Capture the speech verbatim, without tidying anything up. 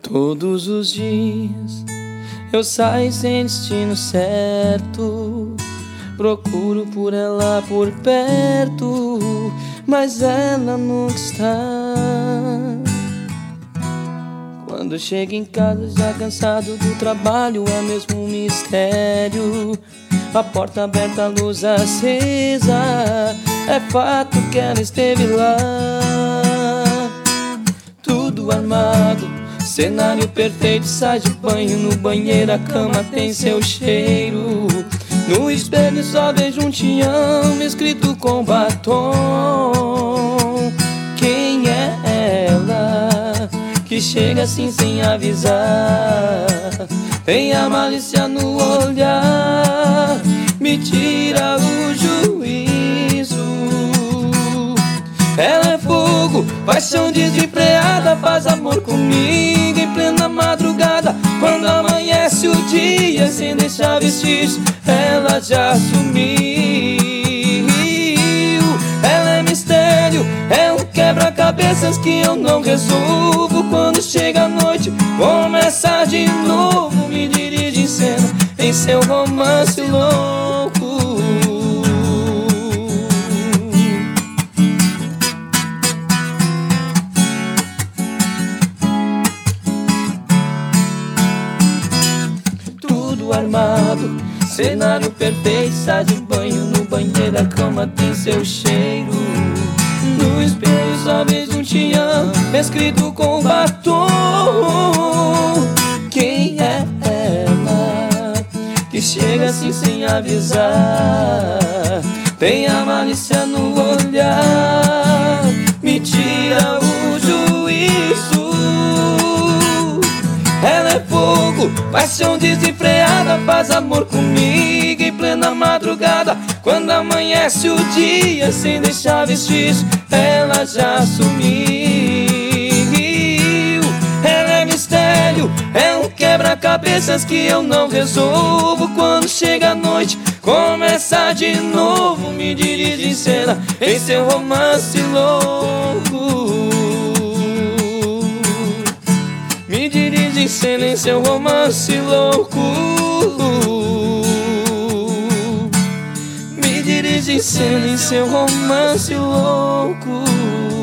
Todos os dias eu saio sem destino certo, procuro por ela por perto, mas ela nunca está. Quando chego em casa já cansado do trabalho, é mesmo um mistério. A porta aberta, a luz acesa, é fato que ela esteve lá. Tudo armado, cenário perfeito, sai de banho no banheiro, a cama tem seu cheiro. No espelho só vejo um te amo escrito com batom. Quem é ela que chega assim sem avisar? Tem a malícia no olhar, me tira o juízo. Ela é fogo, paixão desenfreada, faz amor comigo em plena madrugada. Quando amanhece o dia, sem deixar vestígios, ela já sumiu. Ela é mistério, é um quebra-cabeças que eu não resolvo. Quando chega a noite, começa de novo, me dirige em cena em seu romance louco. Tudo armado, cenário perfeito, sai de banho no banheiro, a cama tem seu cheiro. No espelho só vejo um te amo escrito com batom. Quem é ela que chega assim sem avisar? Tem a malícia no olhar, me tira o juízo. Ela é fogo, paixão desenfreada, faz amor comigo em plena madrugada. Quando amanhece o dia, sem deixar vestígios, ela já sumiu. Ela é mistério, é um quebra-cabeças que eu não resolvo. Quando chega a noite, começa de novo, me dirige em cena em seu romance louco. Me dirige em cena em seu romance louco. Me dirige em cena em seu romance louco.